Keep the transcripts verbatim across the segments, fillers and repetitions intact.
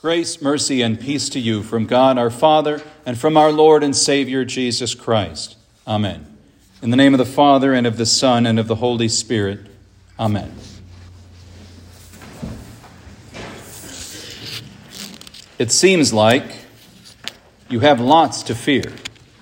Grace, mercy, and peace to you from God our Father and from our Lord and Savior Jesus Christ. Amen. In the name of the Father, and of the Son, and of the Holy Spirit. Amen. It seems like you have lots to fear.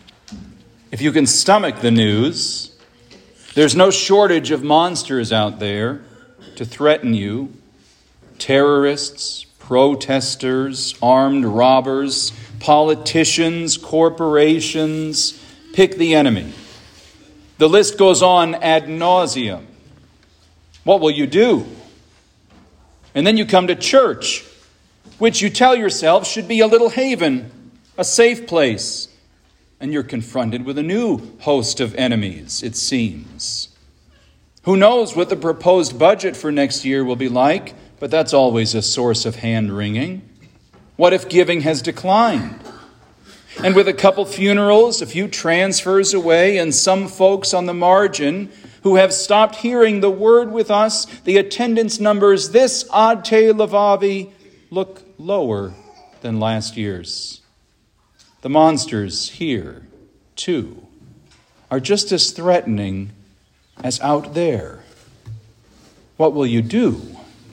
If you can stomach the news, there's no shortage of monsters out there to threaten you. Terrorists, protesters, armed robbers, politicians, corporations, pick the enemy. The list goes on ad nauseum. What will you do? And then you come to church, which you tell yourself should be a little haven, a safe place. And you're confronted with a new host of enemies, it seems. Who knows what the proposed budget for next year will be like? But that's always a source of hand-wringing. What if giving has declined? And with a couple funerals, a few transfers away, and some folks on the margin who have stopped hearing the word with us, the attendance numbers this Ad Te Levavi look lower than last year's. The monsters here, too, are just as threatening as out there. What will you do?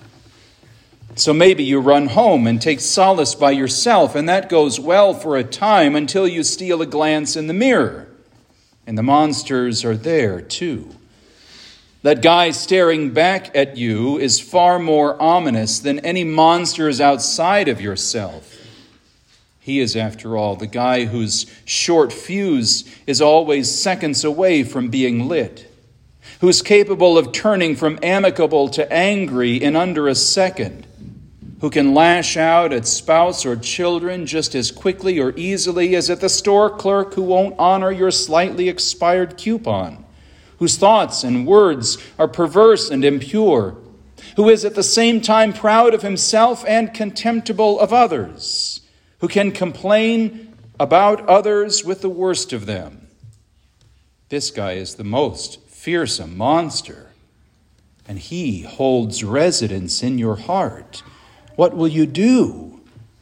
So maybe you run home and take solace by yourself, and that goes well for a time until you steal a glance in the mirror. And the monsters are there too. That guy staring back at you is far more ominous than any monsters outside of yourself. He is, after all, the guy whose short fuse is always seconds away from being lit, who's capable of turning from amicable to angry in under a second, who can lash out at spouse or children just as quickly or easily as at the store clerk who won't honor your slightly expired coupon, whose thoughts and words are perverse and impure, who is at the same time proud of himself and contemptible of others, who can complain about others with the worst of them. This guy is the most fearsome monster, and he holds residence in your heart. What will you do?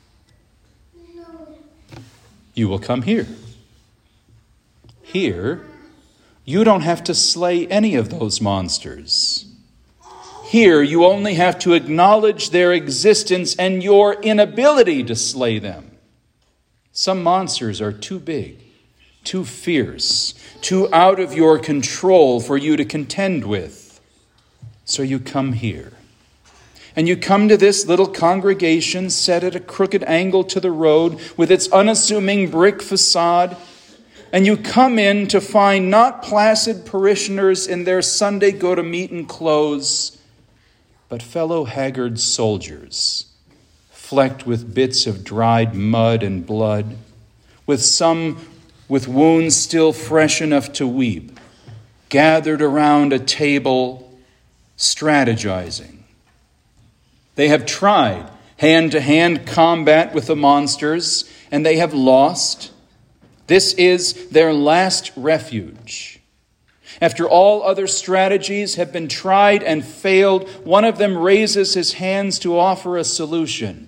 You will come here. Here, you don't have to slay any of those monsters. Here, you only have to acknowledge their existence and your inability to slay them. Some monsters are too big, too fierce, too out of your control for you to contend with. So you come here. And you come to this little congregation set at a crooked angle to the road with its unassuming brick facade. And you come in to find not placid parishioners in their Sunday go-to-meeting clothes, but fellow haggard soldiers, flecked with bits of dried mud and blood, with some with wounds still fresh enough to weep, gathered around a table, strategizing. They have tried hand-to-hand combat with the monsters, and they have lost. This is their last refuge. After all other strategies have been tried and failed, one of them raises his hands to offer a solution.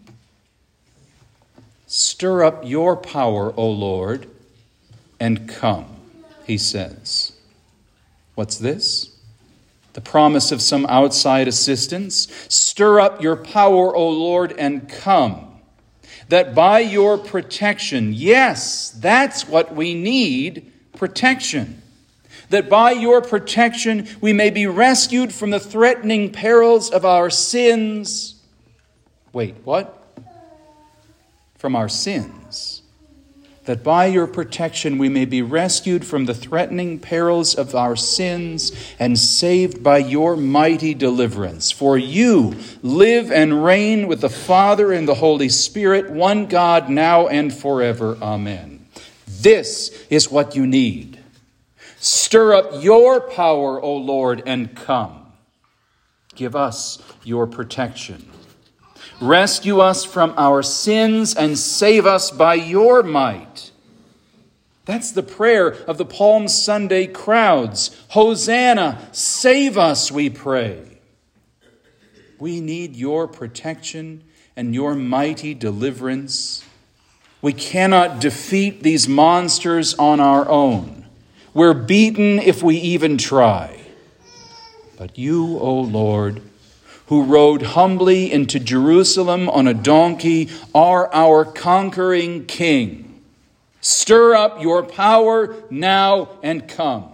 Stir up your power, O Lord, and come, he says. What's this? The promise of some outside assistance. Stir up your power, O Lord, and come, that by your protection, yes, that's what we need, protection, that by your protection we may be rescued from the threatening perils of our sins. Wait, what? From our sins. That by your protection we may be rescued from the threatening perils of our sins and saved by your mighty deliverance. For you live and reign with the Father and the Holy Spirit, one God, now and forever. Amen. This is what you need. Stir up your power, O Lord, and come. Give us your protection. Rescue us from our sins and save us by your might. That's the prayer of the Palm Sunday crowds. Hosanna, save us, we pray. We need your protection and your mighty deliverance. We cannot defeat these monsters on our own. We're beaten if we even try. But you, O Lord, who rode humbly into Jerusalem on a donkey, are our conquering King. Stir up your power now and come.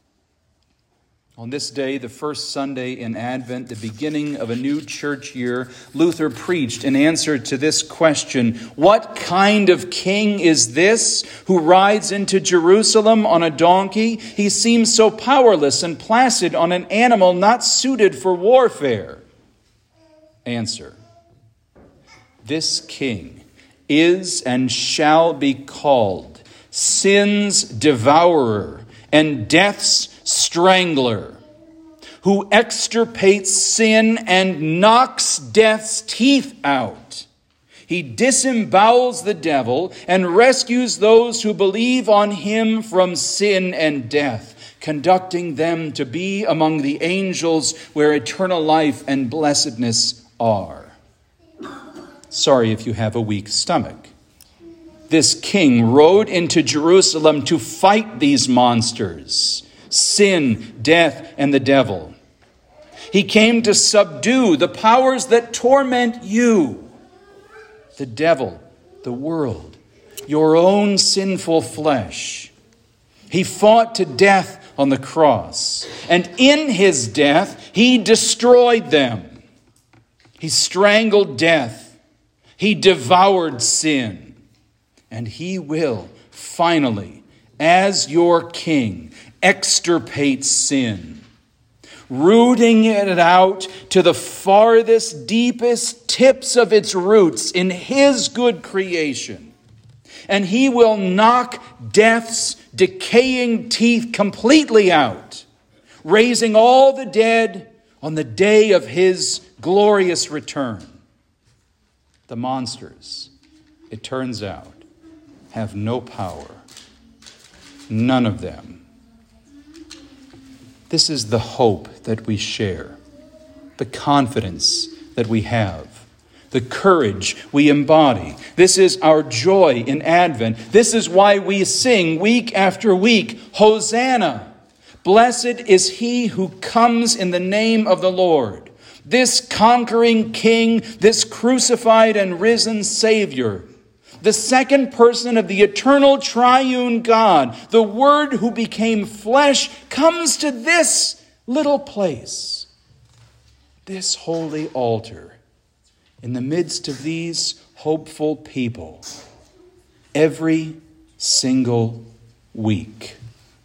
On this day, the first Sunday in Advent, the beginning of a new church year, Luther preached in answer to this question: what kind of king is this who rides into Jerusalem on a donkey? He seems so powerless and placid on an animal not suited for warfare. Answer: this king is and shall be called sin's devourer and death's strangler, who extirpates sin and knocks death's teeth out. He disembowels the devil and rescues those who believe on him from sin and death, conducting them to be among the angels where eternal life and blessedness are. Sorry if you have a weak stomach. This king rode into Jerusalem to fight these monsters: sin, death, and the devil. He came to subdue the powers that torment you: the devil, the world, your own sinful flesh. He fought to death on the cross, and in his death, he destroyed them. He strangled death. He devoured sin. And he will finally, as your king, extirpate sin, rooting it out to the farthest, deepest tips of its roots in his good creation. And he will knock death's decaying teeth completely out, raising all the dead on the day of his glorious return. The monsters, it turns out, have no power. None of them. This is the hope that we share, the confidence that we have, the courage we embody. This is our joy in Advent. This is why we sing week after week, Hosanna! Blessed is he who comes in the name of the Lord. This conquering King, this crucified and risen Savior, the second person of the eternal triune God, the Word who became flesh, comes to this little place, this holy altar, in the midst of these hopeful people, every single week.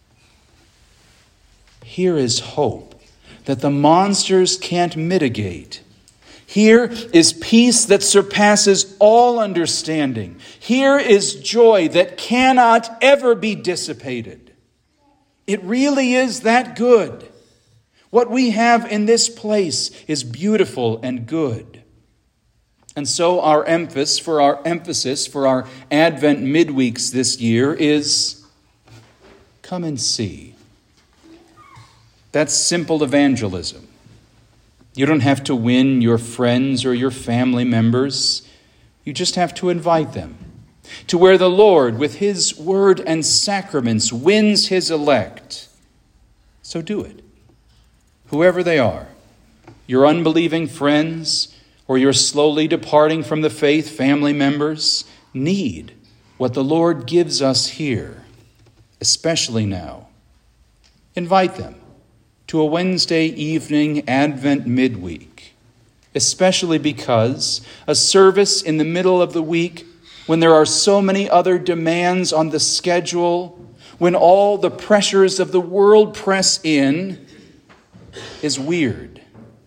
Here is hope that the monsters can't mitigate. Here is peace that surpasses all understanding. Here is joy that cannot ever be dissipated. It really is that good. What we have in this place is beautiful and good. And so our emphasis for our emphasis for our Advent midweeks this year is come and see. That's simple evangelism. You don't have to win your friends or your family members. You just have to invite them to where the Lord, with his word and sacraments, wins his elect. So do it. Whoever they are, your unbelieving friends or your slowly departing from the faith family members, need what the Lord gives us here, especially now. Invite them to a Wednesday evening Advent midweek, especially because a service in the middle of the week, when there are so many other demands on the schedule, when all the pressures of the world press in, is weird.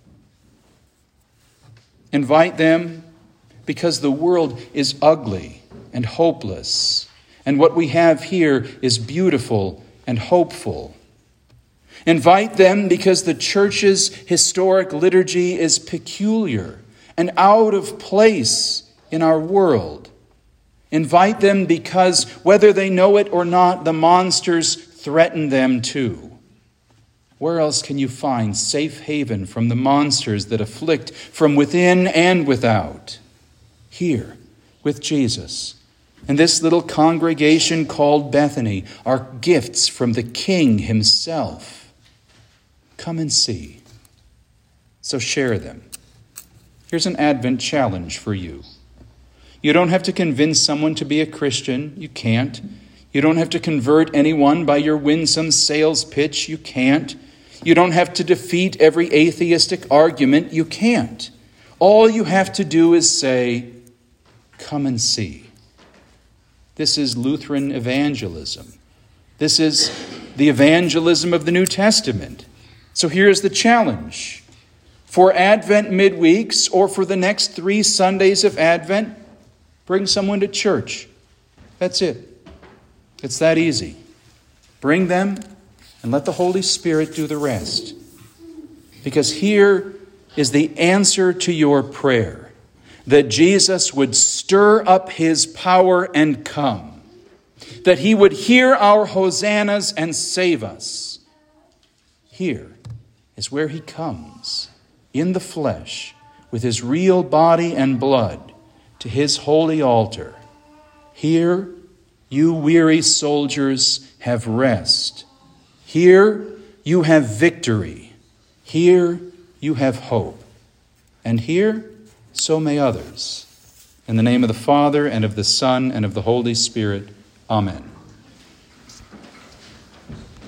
Invite them because the world is ugly and hopeless, and what we have here is beautiful and hopeful. Invite them because the church's historic liturgy is peculiar and out of place in our world. Invite them because, whether they know it or not, the monsters threaten them too. Where else can you find safe haven from the monsters that afflict from within and without? here with Jesus. And this little congregation called Bethany are gifts from the King himself. Come and see. So share them. Here's an Advent challenge for you. You don't have to convince someone to be a Christian. You can't. You don't have to convert anyone by your winsome sales pitch. You can't. You don't have to defeat every atheistic argument. You can't. All you have to do is say, come and see. This is Lutheran evangelism. This is the evangelism of the New Testament. So here's the challenge. For Advent midweeks, or for the next three Sundays of Advent, bring someone to church. That's it. It's that easy. Bring them and let the Holy Spirit do the rest. Because here is the answer to your prayer, that Jesus would stir up his power and come, that he would hear our hosannas and save us. Here is where he comes, in the flesh, with his real body and blood, to his holy altar. Here, you weary soldiers have rest. Here, you have victory. Here, you have hope. And here, so may others. In the name of the Father, and of the Son, and of the Holy Spirit. Amen.